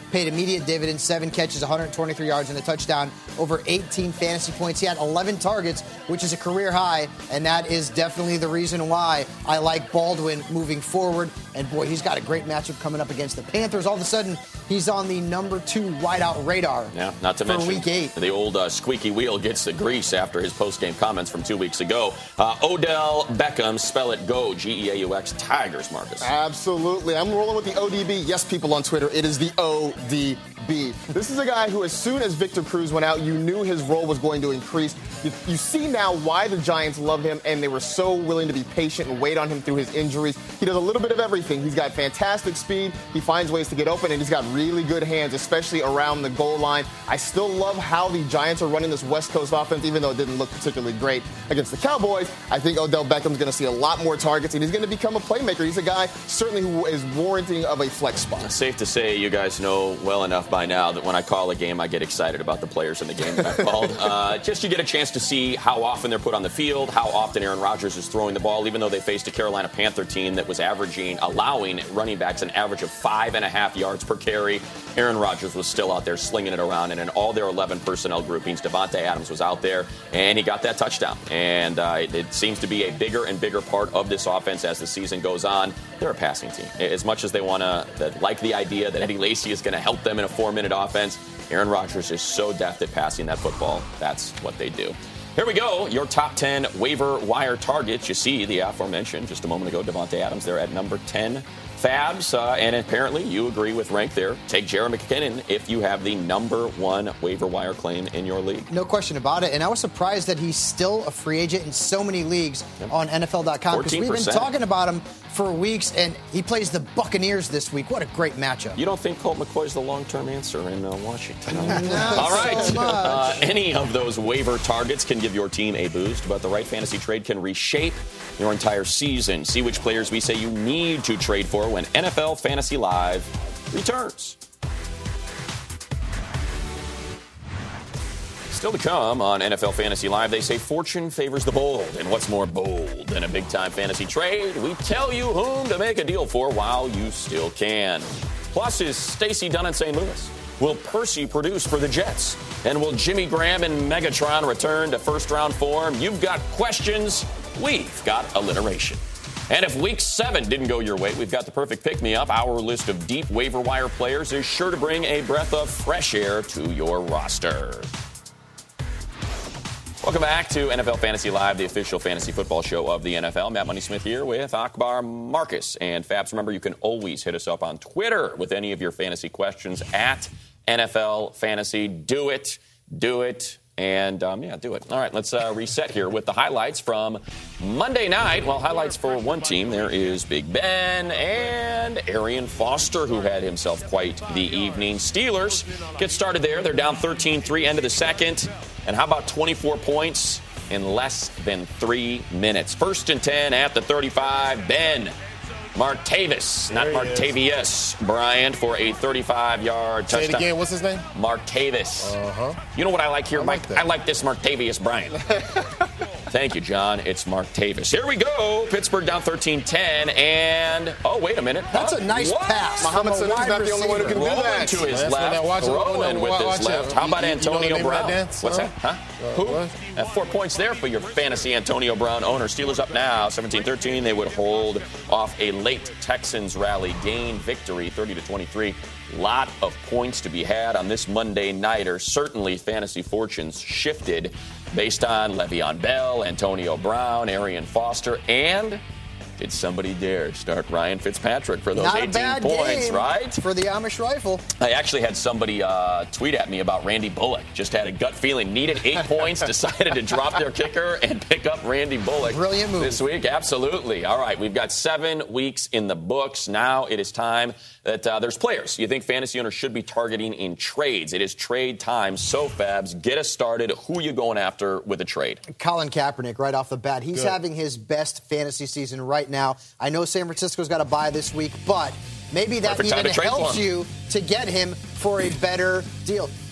[SPEAKER 2] paid immediate dividends, 7 catches, 123 yards, and a touchdown, over 18 fantasy points. He had 11 targets, which is a career high, and that is definitely the reason why I like Baldwin moving forward. And, boy, he's got a great matchup coming up against the Panthers. All of a sudden, he's on the number 2 wideout radar.
[SPEAKER 1] Yeah, not to mention
[SPEAKER 2] Week 8.
[SPEAKER 1] The old squeaky wheel gets the grease after his post-game comments from 2 weeks ago. Odell Beckham, spell it GO, G-E-A-U-X, Tigers, Marcus.
[SPEAKER 4] Absolutely. I'm rolling with the ODB. Yes, people on Twitter, it is the ODB. This is a guy who, as soon as Victor Cruz went out, you knew his role was going to increase. You see now why the Giants love him, and they were so willing to be patient and wait on him through his injuries. He does a little bit of everything. He's got fantastic speed. He finds ways to get open, and he's got really good hands, especially around the goal line. I still love how the Giants are running this West Coast offense, even though it didn't look particularly great against the Cowboys. I think Odell Beckham's going to see a lot more targets, and he's going to become a playmaker. He's a guy certainly who is warranting of a flex spot.
[SPEAKER 1] Safe to say you guys know well enough by now that when I call a game, I get excited about the players in the game that I've called. Just you get a chance to see how often they're put on the field, how often Aaron Rodgers is throwing the ball, even though they faced a Carolina Panther team that was allowing running backs an average of 5.5 yards per carry. Aaron Rodgers was still out there slinging it around, and in all their 11 personnel groupings, Davante Adams was out there, and he got that touchdown. And it seems to be a bigger and bigger part of this offense as the season goes on. They're a passing team. As much as they want to like the idea that Eddie Lacy is going to help them in a 4-minute offense, Aaron Rodgers is so deft at passing that football. That's what they do. Here we go. Your top 10 waiver wire targets. You see the aforementioned just a moment ago, Davante Adams there at number 10. Fabs, and apparently you agree with rank there. Take Jerick McKinnon if you have the number 1 waiver wire claim in your league.
[SPEAKER 2] No question about it. And I was surprised that he's still a free agent in so many leagues on NFL.com, because we've been talking about him for weeks, and he plays the Buccaneers this week. What a great matchup.
[SPEAKER 1] You don't think Colt McCoy's the long-term answer in Washington?
[SPEAKER 2] No,
[SPEAKER 1] all right.
[SPEAKER 2] So
[SPEAKER 1] any of those waiver targets can give your team a boost, but the right fantasy trade can reshape your entire season. See which players we say you need to trade for when NFL Fantasy Live returns. Still to come on NFL Fantasy Live, they say fortune favors the bold. And what's more bold than a big-time fantasy trade? We tell you whom to make a deal for while you still can. Plus, is Stacey done in St. Louis? Will Percy produce for the Jets? And will Jimmy Graham and Megatron return to first-round form? You've got questions. We've got alliteration. And if Week 7 didn't go your way, we've got the perfect pick-me-up. Our list of deep waiver wire players is sure to bring a breath of fresh air to your roster. Welcome back to NFL Fantasy Live, the official fantasy football show of the NFL. Matt Money Smith here with Akbar Marcus. And Fabs, remember, you can always hit us up on Twitter with any of your fantasy questions at NFL Fantasy. Do it. And, do it. All right, let's reset here with the highlights from Monday night. Well, highlights for one team. There is Big Ben and Arian Foster, who had himself quite the evening. Steelers get started there. They're down 13-3, end of the second. And how about 24 points in less than 3 minutes? 1st and 10 at the 35. Ben Martavis, not Martavius, Brian, for a 35-yard touchdown.
[SPEAKER 3] Say it again. What's his name?
[SPEAKER 1] Martavis. You know what I like here, Mike? I like this Martavius Brian. Thank you, John. It's Martavis. Here we go. Pittsburgh down 13-10, and wait a minute.
[SPEAKER 2] That's a nice pass.
[SPEAKER 4] Muhammad Sanu is not the only one who can do that.
[SPEAKER 1] To his left, throwing with his left. How about Antonio Brown? What's that? Who? 4 points there for your fantasy Antonio Brown owner. Steelers up now, 17-13. They would hold off a late Texans rally, gain victory, 30-23. Lot of points to be had on this Monday nighter. Certainly, fantasy fortunes shifted based on Le'Veon Bell, Antonio Brown, Arian Foster, and did somebody dare start Ryan Fitzpatrick for those
[SPEAKER 2] Not
[SPEAKER 1] 18
[SPEAKER 2] a bad
[SPEAKER 1] points,
[SPEAKER 2] game
[SPEAKER 1] right?
[SPEAKER 2] For the Amish rifle.
[SPEAKER 1] I actually had somebody tweet at me about Randy Bullock. Just had a gut feeling, needed 8 points, decided to drop their kicker and pick up Randy Bullock.
[SPEAKER 2] Brilliant move.
[SPEAKER 1] This week, absolutely. All right, we've got 7 weeks in the books. Now it is time that there's players you think fantasy owners should be targeting in trades. It is trade time. So, Fabs, get us started. Who are you going after with a trade?
[SPEAKER 2] Colin Kaepernick right off the bat. He's having his best fantasy season right now. I know San Francisco's got a bye this week, but maybe that even helps you to get him for a better deal.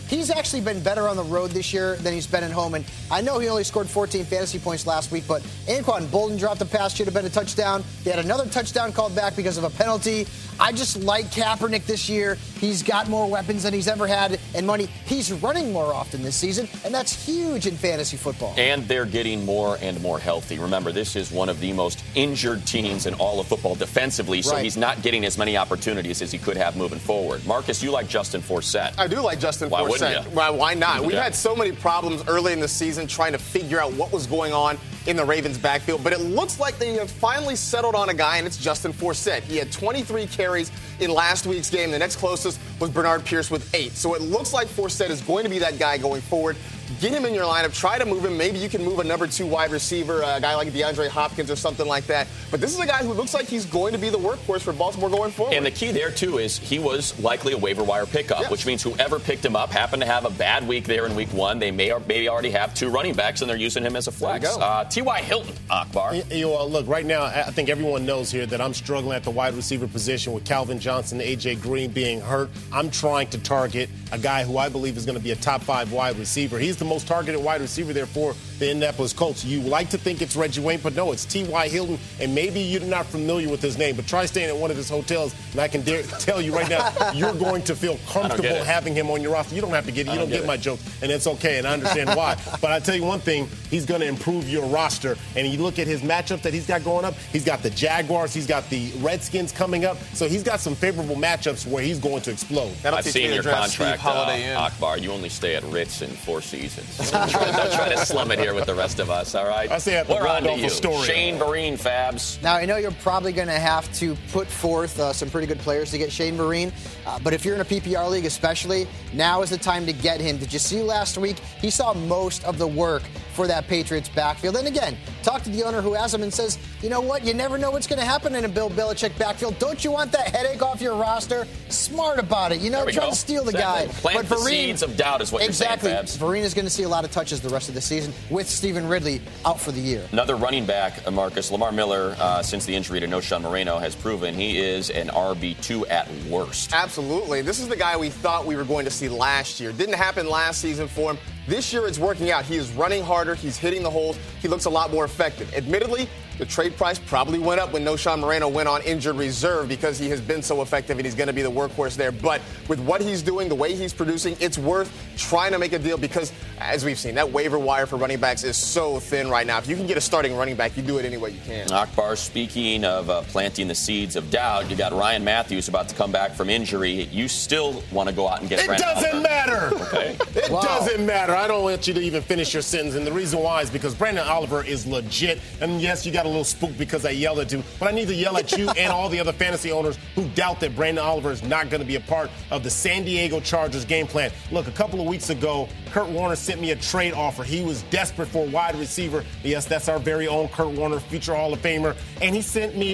[SPEAKER 2] he's actually been better on the road this year than he's been at home. And I know he only scored 14 fantasy points last week, but Anquan Bolden dropped a pass, should have been a touchdown. They had another touchdown called back because of a penalty. I just like Kaepernick this year. He's got more weapons than he's ever had and money. He's running more often this season, and that's huge in fantasy football.
[SPEAKER 1] And they're getting more and more healthy. Remember, this is one of the most injured teams in all of football defensively, so he's not getting as many opportunities as he could have moving forward. Marcus, you like Justin Forsett.
[SPEAKER 4] I do like Justin
[SPEAKER 1] Why
[SPEAKER 4] Forsett.
[SPEAKER 1] wouldn't you?
[SPEAKER 4] Why not? We've
[SPEAKER 1] Yeah.
[SPEAKER 4] had so many problems early in the season trying to figure out what was going on in the Ravens' backfield, but it looks like they have finally settled on a guy, and it's Justin Forsett. He had 23 carries in last week's game. The next closest was Bernard Pierce with 8. So it looks like Forsett is going to be that guy going forward. Get him in your lineup. Try to move him. Maybe you can move a number 2 wide receiver, a guy like DeAndre Hopkins or something like that. But this is a guy who looks like he's going to be the workhorse for Baltimore going forward.
[SPEAKER 1] And the key there, too, is he was likely a waiver wire pickup, which means whoever picked him up happened to have a bad week there in week 1. They may or maybe already have 2 running backs, and they're using him as a flex. T.Y. Hilton, Akbar.
[SPEAKER 3] Look, right now, I think everyone knows here that I'm struggling at the wide receiver position with Calvin Johnson and A.J. Green being hurt. I'm trying to target a guy who I believe is going to be a top 5 wide receiver. He's the most targeted wide receiver there for the Indianapolis Colts. You like to think it's Reggie Wayne, but no, it's T.Y. Hilton, and maybe you're not familiar with his name, but try staying at one of his hotels, and I can tell you right now, you're going to feel comfortable having him on your roster. You don't have to get it. You don't get my joke, and it's okay, and I understand why. But I tell you one thing, he's going to improve your roster, and you look at his matchups that he's got going up, he's got the Jaguars, he's got the Redskins coming up, so he's got some favorable matchups where he's going to explode.
[SPEAKER 1] I've seen your contract, Akbar. You only stay at Ritz in 4 seasons. Don't try to slum it here with the rest of us, all right?
[SPEAKER 3] I say at the Waldorf Astoria.
[SPEAKER 1] Shane Vereen, Fabs.
[SPEAKER 2] Now, I know you're probably going to have to put forth some pretty good players to get Shane Vereen, but if you're in a PPR league especially, now is the time to get him. Did you see last week? He saw most of the work for that Patriots backfield. And again, talk to the owner who has him and says, you know what? You never know what's going to happen in a Bill Belichick backfield. Don't you want that headache off your roster? Smart about it. Try to steal the guy.
[SPEAKER 1] Plant the seeds of doubt is what you're saying, Fabs.
[SPEAKER 2] Vereen is going to see a lot of touches the rest of the season with Stephen Ridley out for the year.
[SPEAKER 1] Another running back, Marcus. Lamar Miller, since the injury to Knowshon Moreno, has proven he is an RB2 at worst.
[SPEAKER 4] Absolutely. This is the guy we thought we were going to see last year. Didn't happen last season for him. This year it's working out. He is running harder. He's hitting the holes. He looks a lot more effective. Admittedly, the trade price probably went up when Knowshon Moreno went on injured reserve because he has been so effective and he's going to be the workhorse there. But with what he's doing, the way he's producing, it's worth trying to make a deal because, as we've seen, that waiver wire for running backs is so thin right now. If you can get a starting running back, you do it any way you can.
[SPEAKER 1] Akbar, speaking of planting the seeds of doubt, you got Ryan Matthews about to come back from injury. You still want to go out and get Brandon Oliver.
[SPEAKER 3] It doesn't matter.
[SPEAKER 1] Okay.
[SPEAKER 3] It doesn't matter. I don't want you to even finish your sentence. And the reason why is because Brandon Oliver is legit. And yes, you got a little spooked because I yelled at you. But I need to yell at you and all the other fantasy owners who doubt that Brandon Oliver is not going to be a part of the San Diego Chargers game plan. Look, a couple of weeks ago, Kurt Warner sent me a trade offer. He was desperate for a wide receiver. Yes, that's our very own Kurt Warner, future Hall of Famer. And he sent me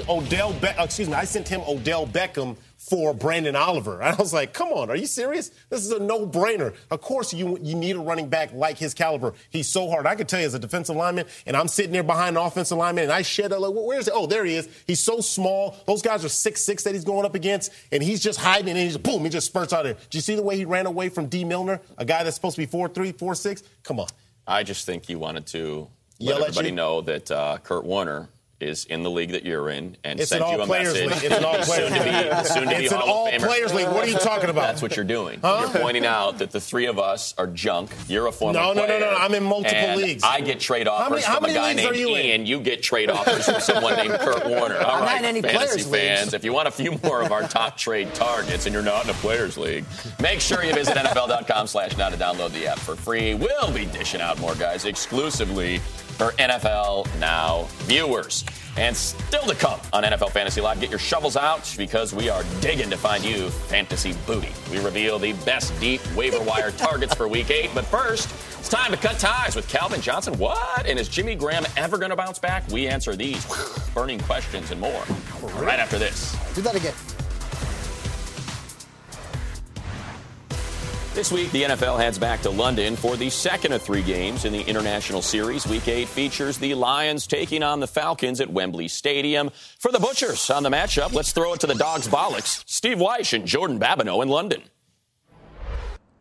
[SPEAKER 3] I sent him Odell Beckham for Brandon Oliver. I was like, come on, are you serious? This is a no-brainer. Of course you need a running back like his caliber. He's so hard. I can tell you as a defensive lineman, and I'm sitting there behind an offensive lineman, and I shed a look. Where is it? Oh, there he is. He's so small. Those guys are 6'6" that he's going up against, and he's just hiding, and he's boom, he just spurts out there. Did you see the way he ran away from D. Milner, a guy that's supposed to be 4'3", 4'6"? Come on.
[SPEAKER 1] I just think you wanted to let everybody know that Kurt Warner is in the league that you're in and
[SPEAKER 3] it's
[SPEAKER 1] sent you a message.
[SPEAKER 3] It's an all-players league.
[SPEAKER 1] Soon to be
[SPEAKER 3] It's an all-players league. What are you talking about?
[SPEAKER 1] That's what you're doing. You're pointing out that the three of us are junk. You're a former player.
[SPEAKER 3] No. I'm in multiple leagues.
[SPEAKER 1] I get trade offers from a guy named Ian. You get trade offers from someone named Kurt Warner. All right, fantasy fans, if you want a few more of our top trade targets and you're not in a players league, make sure you visit NFL.com/now to download the app for free. We'll be dishing out more, guys, exclusively for NFL Now viewers. And still to come on NFL Fantasy Live, get your shovels out because we are digging to find you fantasy booty. We reveal the best deep waiver wire targets for Week 8. But first, it's time to cut ties with Calvin Johnson. What? And is Jimmy Graham ever going to bounce back? We answer these burning questions and more right after this.
[SPEAKER 2] Do that again.
[SPEAKER 1] This week, the NFL heads back to London for the second of 3 games in the International Series. Week 8 features the Lions taking on the Falcons at Wembley Stadium. For the Butchers on the matchup, let's throw it to the Dogs' Bollocks, Steve Weish and Jordan Babineau in London.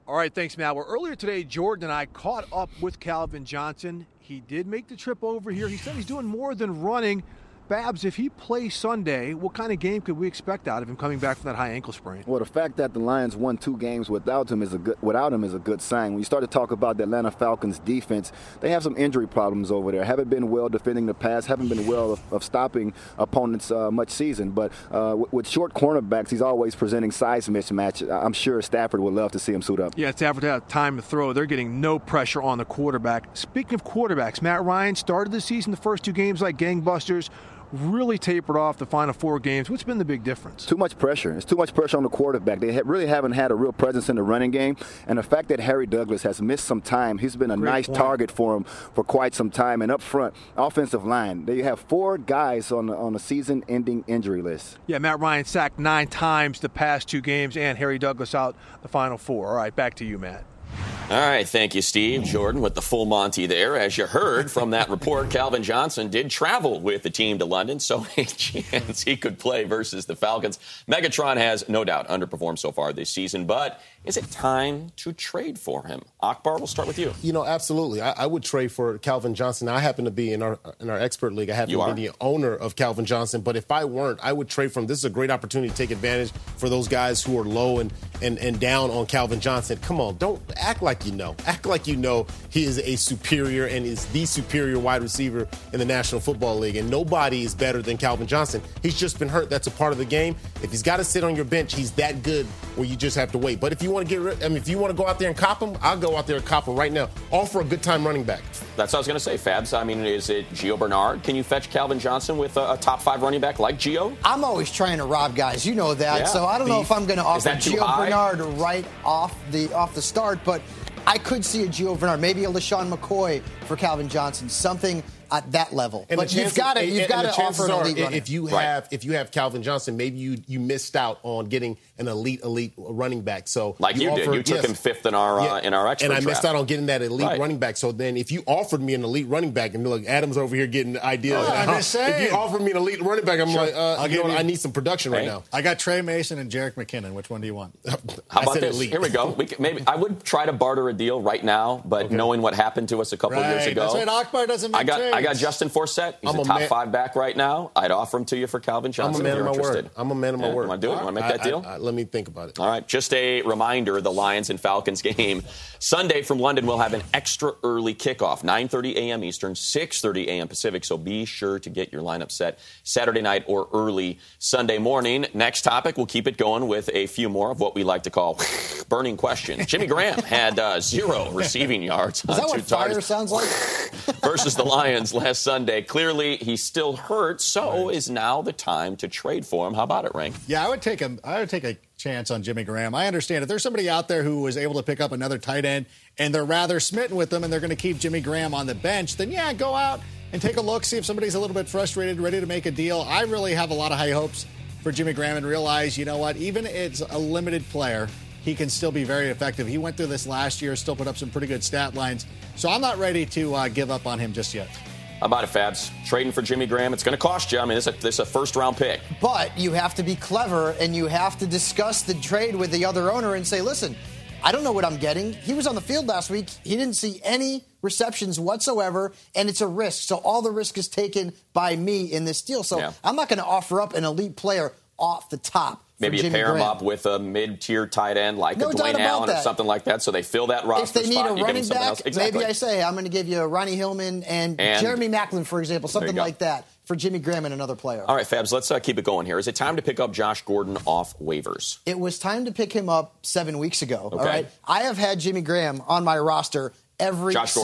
[SPEAKER 6] All right, thanks, Matt. Well, earlier today, Jordan and I caught up with Calvin Johnson. He did make the trip over here. He said he's doing more than running. Babs, if he plays Sunday, what kind of game could we expect out of him coming back from that high ankle sprain?
[SPEAKER 8] Well, the fact that the Lions won 2 games without him is a good sign. When you start to talk about the Atlanta Falcons defense, they have some injury problems over there. Haven't been well defending the pass, haven't been well of stopping opponents much season. But with short cornerbacks, he's always presenting size mismatch. I'm sure Stafford would love to see him suit up.
[SPEAKER 6] Yeah, Stafford had time to throw. They're getting no pressure on the quarterback. Speaking of quarterbacks, Matt Ryan started the season the first 2 games like gangbusters. Really tapered off the final 4 games. What's been the big difference?
[SPEAKER 8] Too much pressure. It's too much pressure on the quarterback. They really haven't had a real presence in the running game. And the fact that Harry Douglas has missed some time, he's been a nice target for him for quite some time. And up front, offensive line, they have 4 guys on the season-ending injury list.
[SPEAKER 6] Yeah, Matt Ryan sacked 9 times the past 2 games, and Harry Douglas out the final 4. All right, back to you, Matt.
[SPEAKER 1] All right, thank you, Steve. Jordan with the full Monty there. As you heard from that report, Calvin Johnson did travel with the team to London, so a chance he could play versus the Falcons. Megatron has no doubt underperformed so far this season, but is it time to trade for him? Akbar, we'll start with you.
[SPEAKER 3] Absolutely. I would trade for Calvin Johnson. I happen to be in our expert league. I happen to be the owner of Calvin Johnson, but if I weren't, I would trade for him. This is a great opportunity to take advantage for those guys who are low and down on Calvin Johnson. Come on, don't act like you know. Act like you know he is a superior and is the superior wide receiver in the National Football League, and nobody is better than Calvin Johnson. He's just been hurt. That's a part of the game. If he's got to sit on your bench, he's that good where you just have to wait. But if you want to if you want to go out there and cop him, I'll go out there and cop him right now. All for a good time running back.
[SPEAKER 1] That's what I was going to say, Fabs. I mean, is it Gio Bernard? Can you fetch Calvin Johnson with a top 5 running back like Gio?
[SPEAKER 2] I'm always trying to rob guys. You know that.
[SPEAKER 1] Yeah.
[SPEAKER 2] So I don't know if I'm going to offer Gio Bernard right off the start, but I could see a Gio Bernard, maybe a LaShawn McCoy for Calvin Johnson, something at that level.
[SPEAKER 3] And
[SPEAKER 2] but you've got to offer an elite running.
[SPEAKER 3] If you have Calvin Johnson, maybe you missed out on getting an elite running back. So
[SPEAKER 1] like you did, you took him 5th in our expert
[SPEAKER 3] and I missed
[SPEAKER 1] draft.
[SPEAKER 3] out on getting that elite running back. So then, if you offered me an elite running back, and look, Adam's over here getting ideas. If you offered me an elite running back, I'm like, I need some production right now.
[SPEAKER 5] I got Trey Mason and Jerick McKinnon. Which one do you want?
[SPEAKER 1] How about this? Elite. Here we go. Maybe I would try to barter a deal right now, but knowing what happened to us a couple years ago,
[SPEAKER 5] that's right. Akbar doesn't make trades.
[SPEAKER 1] I got Justin Forsett. He's a top 5 back right now. I'd offer him to you for Calvin Johnson.
[SPEAKER 3] I'm a man of my word. I'm a man of my word.
[SPEAKER 1] Want to do it? Want to make that deal?
[SPEAKER 3] Let me think about it.
[SPEAKER 1] All right. Just a reminder, the Lions and Falcons game Sunday from London will have an extra early kickoff, 9:30 a.m. Eastern, 6:30 a.m. Pacific. So be sure to get your lineup set Saturday night or early Sunday morning. Next topic, we'll keep it going with a few more of what we like to call burning questions. Jimmy Graham had 0 receiving yards on 2 targets.
[SPEAKER 2] Is that what fire sounds like?
[SPEAKER 1] Versus the Lions last Sunday. Clearly, he's still hurt, so is now the time to trade for him. How about it, Rank?
[SPEAKER 5] Yeah, I would take a chance on Jimmy Graham. I understand if there's somebody out there who was able to pick up another tight end and they're rather smitten with them and they're going to keep Jimmy Graham on the bench, then yeah, go out and take a look, see if somebody's a little bit frustrated, ready to make a deal. I really have a lot of high hopes for Jimmy Graham and realize, you know what, even as a limited player, he can still be very effective. He went through this last year, still put up some pretty good stat lines. So I'm not ready to give up on him just yet.
[SPEAKER 1] How about it, Fabs? Trading for Jimmy Graham, it's going to cost you. I mean, this is a first-round pick.
[SPEAKER 2] But you have to be clever, and you have to discuss the trade with the other owner and say, listen, I don't know what I'm getting. He was on the field last week. He didn't see any receptions whatsoever, and it's a risk. So all the risk is taken by me in this deal. So I'm not going to offer up an elite player off the top.
[SPEAKER 1] Maybe you pair him up with a mid-tier tight end like a Dwayne Allen or something like that, so they fill that roster spot.
[SPEAKER 2] If they need a running back,
[SPEAKER 1] exactly.
[SPEAKER 2] Maybe I say, I'm going to give you Ronnie Hillman and Jeremy Maclin, for example, something like that for Jimmy Graham and another player.
[SPEAKER 1] All right, Fabs, let's keep it going here. Is it time to pick up Josh Gordon off waivers?
[SPEAKER 2] It was time to pick him up 7 weeks ago.
[SPEAKER 1] Okay.
[SPEAKER 2] All right, I have had Jimmy Graham on my roster Josh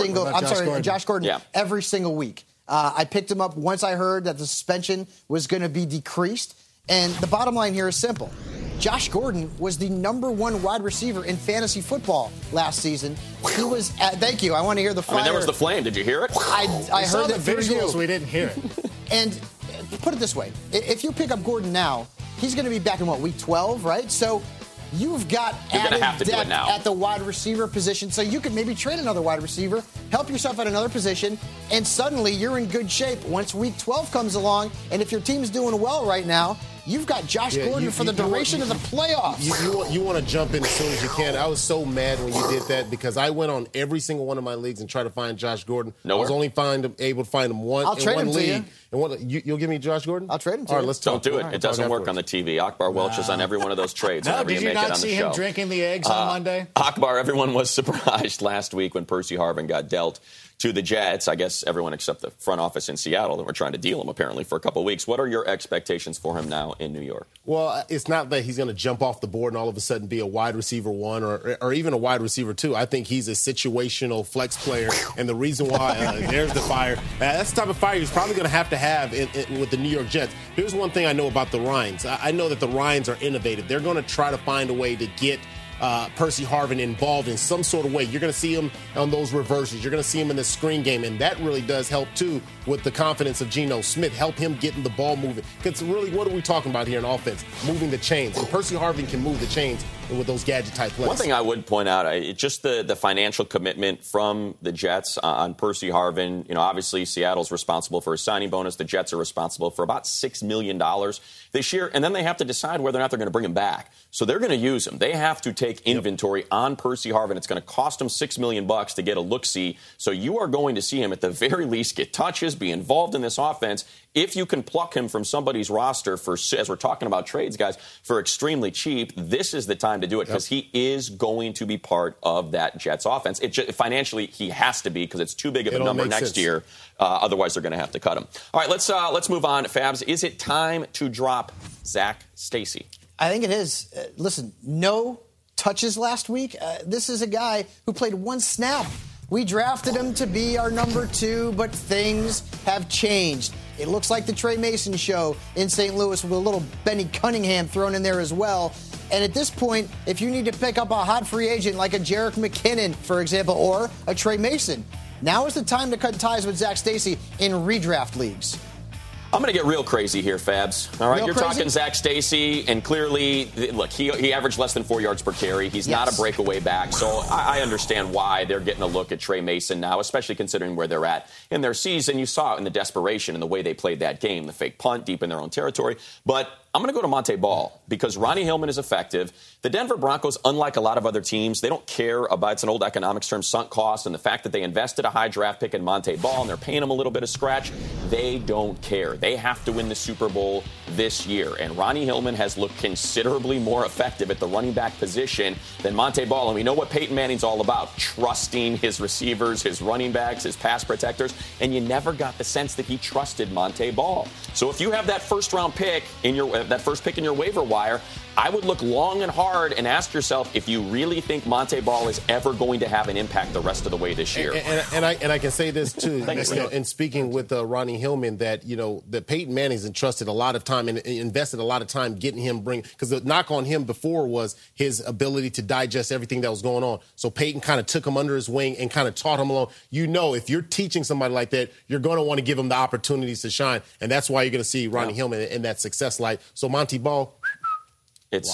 [SPEAKER 2] Gordon every single week. I picked him up once I heard that the suspension was going to be decreased. And the bottom line here is simple. Josh Gordon was the #1 wide receiver in fantasy football last season. He was thank you. I want to hear the fire.
[SPEAKER 1] I mean, there was the flame. Did you hear it?
[SPEAKER 2] I heard
[SPEAKER 5] the visuals. We didn't hear it.
[SPEAKER 2] And put it this way. If you pick up Gordon now, he's going to be back in, week 12, right? So you've got added depth at the wide receiver position. So you could maybe trade another wide receiver, help yourself at another position, and suddenly you're in good shape once week 12 comes along. And if your team's doing well right now, you've got Josh Gordon for the duration of the playoffs.
[SPEAKER 3] You want to jump in as soon as you can. I was so mad when you did that because I went on every single one of my leagues and tried to find Josh Gordon.
[SPEAKER 1] Nowhere.
[SPEAKER 3] I was only able to find him in one league. You'll give me Josh Gordon?
[SPEAKER 2] I'll trade him to
[SPEAKER 3] you. All right,
[SPEAKER 2] you.
[SPEAKER 3] let's talk.
[SPEAKER 1] Don't do it. It doesn't work on the TV. Akbar welches on every one of those trades.
[SPEAKER 5] No, did you not see him drinking the eggs on Monday?
[SPEAKER 1] Akbar, everyone was surprised last week when Percy Harvin got dealt to the Jets. I guess everyone except the front office in Seattle that were trying to deal him apparently for a couple of weeks. What are your expectations for him now in New York?
[SPEAKER 3] Well, it's not that he's going to jump off the board and all of a sudden be a wide receiver 1 or even a wide receiver 2. I think he's a situational flex player, and the reason why there's the fire. That's the type of fire he's probably going to have with the New York Jets. Here's one thing I know about the Ryans. I know that the Ryans are innovative. They're going to try to find a way to get Percy Harvin involved in some sort of way. You're going to see him on those reverses. You're going to see him in the screen game, and that really does help, too, with the confidence of Geno Smith. Help him getting the ball moving. Because really, what are we talking about here in offense? Moving the chains. And Percy Harvin can move the chains with those gadget-type plays.
[SPEAKER 1] One thing I would point out, just the financial commitment from the Jets on Percy Harvin. You know, obviously Seattle's responsible for a signing bonus. The Jets are responsible for about $6 million this year, and then they have to decide whether or not they're going to bring him back. So they're going to use him. They have to take inventory on Percy Harvin. It's going to cost him $6 million to get a look-see. So you are going to see him at the very least get touches, be involved in this offense. If you can pluck him from somebody's roster for, as we're talking about trades, guys, for extremely cheap, this is the time to do it because he is going to be part of that Jets offense. Financially, he has to be because it's too big of a number next year. Otherwise, they're going to have to cut him. All right, let's move on. Fabs, is it time to drop Zach Stacy?
[SPEAKER 2] I think it is. Listen, no touches last week. This is a guy who played one snap. We drafted him to be our number 2, but things have changed. It looks like the Trey Mason show in St. Louis with a little Benny Cunningham thrown in there as well. And at this point, if you need to pick up a hot free agent like a Jerick McKinnon, for example, or a Trey Mason, now is the time to cut ties with Zach Stacy in redraft leagues.
[SPEAKER 1] I'm going to get real crazy here, Fabs. All right, you're talking Zach Stacy, and clearly, look, he averaged less than 4 yards per carry. He's not a breakaway back, so I understand why they're getting a look at Trey Mason now, especially considering where they're at in their season. You saw it in the desperation and the way they played that game, the fake punt deep in their own territory. But I'm going to go to Monte Ball because Ronnie Hillman is effective. The Denver Broncos, unlike a lot of other teams, they don't care about, it's an old economics term, sunk cost, and the fact that they invested a high draft pick in Monte Ball and they're paying him a little bit of scratch. They don't care. They have to win the Super Bowl this year. And Ronnie Hillman has looked considerably more effective at the running back position than Monte Ball. And we know what Peyton Manning's all about, trusting his receivers, his running backs, his pass protectors. And you never got the sense that he trusted Monte Ball. So if you have that first-round pick that first pick in your waiver wire, I would look long and hard and ask yourself if you really think Monte Ball is ever going to have an impact the rest of the way this year.
[SPEAKER 3] And I can say this too, in speaking with Ronnie Hillman, that that Peyton Manning's entrusted a lot of time and invested a lot of time getting him because the knock on him before was his ability to digest everything that was going on. So Peyton kind of took him under his wing and kind of taught him along. If you're teaching somebody like that, you're going to want to give them the opportunities to shine, and that's why you're going to see Ronnie Hillman in that success light. So Monte Ball.
[SPEAKER 1] It's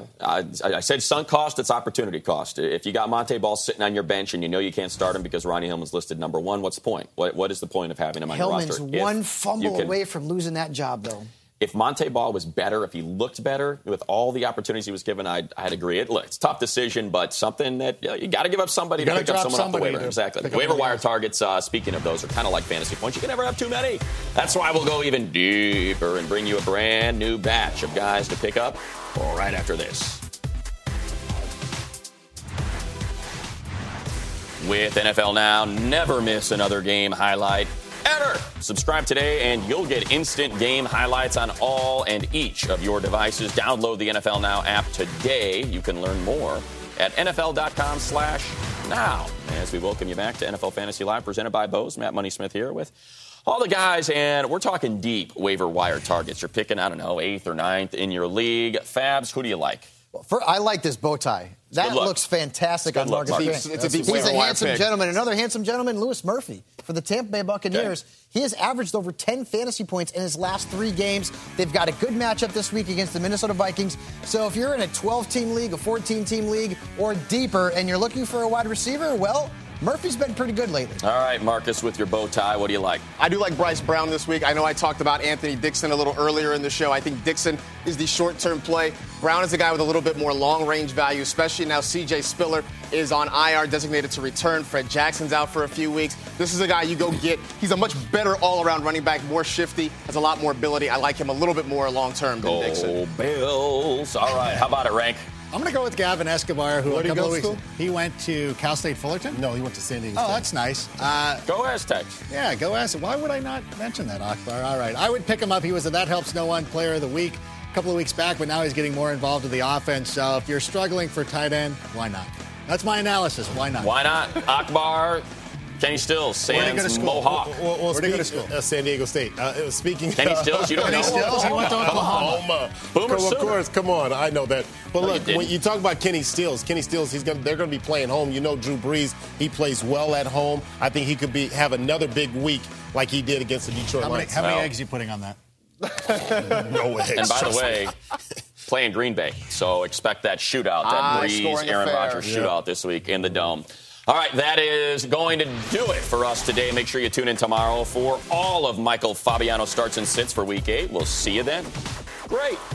[SPEAKER 1] I said sunk cost, it's opportunity cost. If you got Monte Ball sitting on your bench and you can't start him because Ronnie Hillman's listed number 1, what's the point? What is the point of having him on your roster?
[SPEAKER 2] Hillman's one fumble away from losing that job, though.
[SPEAKER 1] If Monte Ball was better, if he looked better with all the opportunities he was given, I'd agree. It's a tough decision, but something that you got to give up somebody to pick up someone off the waiver. Exactly. Waiver wire targets, speaking of those, are kind of like fantasy points. You can never have too many. That's why we'll go even deeper and bring you a brand new batch of guys to pick up right after this. With NFL Now, never miss another game highlight ever. Subscribe today and you'll get instant game highlights on all and each of your devices. Download the NFL Now app today. You can learn more at NFL.com/now. As we welcome you back to NFL Fantasy Live, presented by Bose. Matt Money Smith here with all the guys, and we're talking deep waiver wire targets. You're picking, 8th or 9th in your league. Fabs, who do you like?
[SPEAKER 2] I like this bow tie. That looks fantastic on Marcus Grant. He's a handsome gentleman. Another handsome gentleman, Lewis Murphy, for the Tampa Bay Buccaneers. Okay. He has averaged over 10 fantasy points in his last 3 games. They've got a good matchup this week against the Minnesota Vikings. So if you're in a 12-team league, a 14-team league, or deeper, and you're looking for a wide receiver, well, Murphy's been pretty good lately.
[SPEAKER 1] All right, Marcus, with your bow tie, what do you like?
[SPEAKER 4] I do like Bryce Brown this week. I know I talked about Anthony Dixon a little earlier in the show. I think Dixon is the short-term play. Brown is a guy with a little bit more long-range value, especially now C.J. Spiller is on IR, designated to return. Fred Jackson's out for a few weeks. This is a guy you go get. He's a much better all-around running back, more shifty, has a lot more ability. I like him a little bit more long-term than Dixon.
[SPEAKER 1] Bills. All right, how about it, Rank?
[SPEAKER 5] I'm going to go with Gavin Escobar, who
[SPEAKER 3] Where did he go to school?
[SPEAKER 5] he went to Cal State Fullerton.
[SPEAKER 3] No, he went to San Diego
[SPEAKER 5] Oh,
[SPEAKER 3] State.
[SPEAKER 5] that's nice.
[SPEAKER 1] Go Aztecs.
[SPEAKER 5] Yeah, go ask him. Why would I not mention that, Akbar? All right. I would pick him up. He was a That Helps No One Player of the Week a couple of weeks back, but now he's getting more involved with the offense. So if you're struggling for tight end, why not? That's my analysis. Why not?
[SPEAKER 1] Why not? Akbar, Kenny Stills,
[SPEAKER 5] Where'd he go to
[SPEAKER 1] Sands,
[SPEAKER 5] school?
[SPEAKER 1] Mohawk.
[SPEAKER 3] Where'd
[SPEAKER 5] he go to school?
[SPEAKER 3] San Diego State. Speaking
[SPEAKER 1] Kenny Stills, you don't know?
[SPEAKER 5] Kenny Stills, he went to Oklahoma.
[SPEAKER 1] Boomer
[SPEAKER 3] Of
[SPEAKER 1] Sooner.
[SPEAKER 3] course, come on, I know that. But
[SPEAKER 1] No, you
[SPEAKER 3] look,
[SPEAKER 1] didn't.
[SPEAKER 3] when you talk about Kenny Stills, they're going to be playing home. You know, Drew Brees, he plays well at home. I think he could have another big week like he did against the Detroit Lions.
[SPEAKER 5] How many
[SPEAKER 1] Well.
[SPEAKER 5] eggs are you putting on that?
[SPEAKER 3] No eggs.
[SPEAKER 1] And by the
[SPEAKER 3] trust me.
[SPEAKER 1] way, playing Green Bay. So expect that shootout, that Breeze,
[SPEAKER 4] scoring
[SPEAKER 1] Aaron
[SPEAKER 4] affair.
[SPEAKER 1] Rodgers shootout this week in the Dome. All right, that is going to do it for us today. Make sure you tune in tomorrow for all of Michael Fabiano's starts and sits for Week 8. We'll see you then. Great.